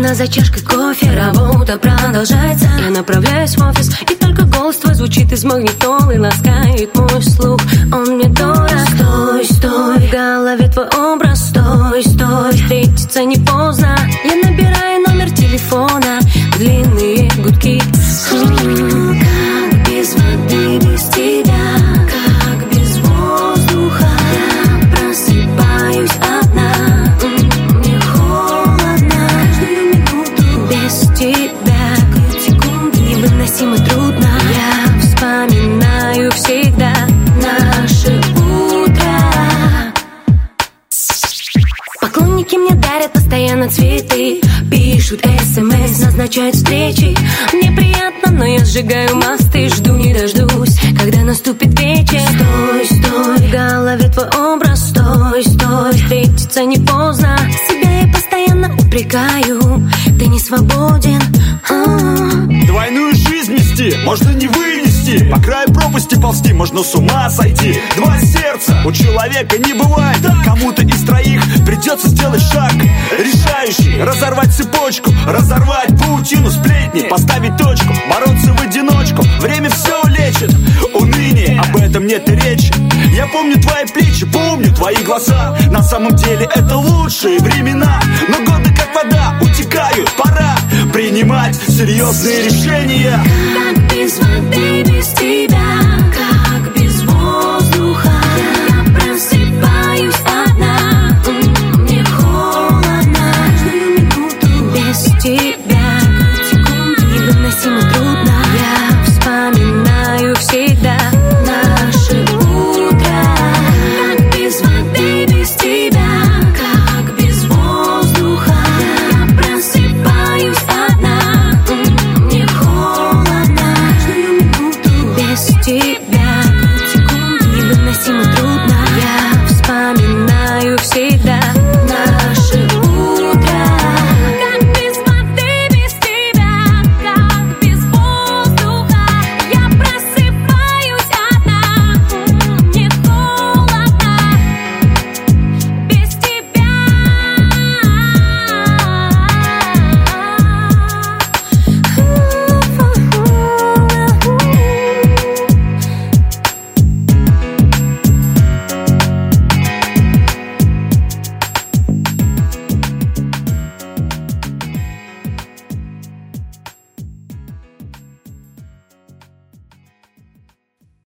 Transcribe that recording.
Тишина за чашкой кофе, работа продолжается. Я направляюсь в офис, и только голос твой звучит из магнитолы, ласкает мой слух, он мне дорог. Стой, стой, в голове твой образ. Стой, стой, встретиться не поздно. Я набираю номер телефона, длинные гудки. Как без воды, без тебя, как без воздуха. Я просыпаюсь одна, мне холодно. Каждую минуту без тебя, каждую секунду невыносимо трудно. Я вспоминаю всегда наше утро. Поклонники мне дарят постоянно цветы, пишут смс, назначают встречи. Мне приятно, но я сжигаю мосты, жду не дождусь, когда наступит вечер. Стой, стой, в голове твой образ. Стой, стой, встретиться не поздно. Себя я постоянно упрекаю, ты не свободен. Двойную жизнь нести можно не вынести, по краю пропасти ползти можно с ума сойти. Два сердца у человека не бывает, кому-то из троих придется сделать шаг решающий, разорвать цепочку, разорвать паутину сплетни, поставить точку, бороться в одиночку. Время все лечит, уныние, об этом нет и речи. Я помню твои плечи, помню твои глаза. На самом деле это лучшие времена, но годы как вода утекают, пора принимать серьезные решения. Как без воды, без тебя.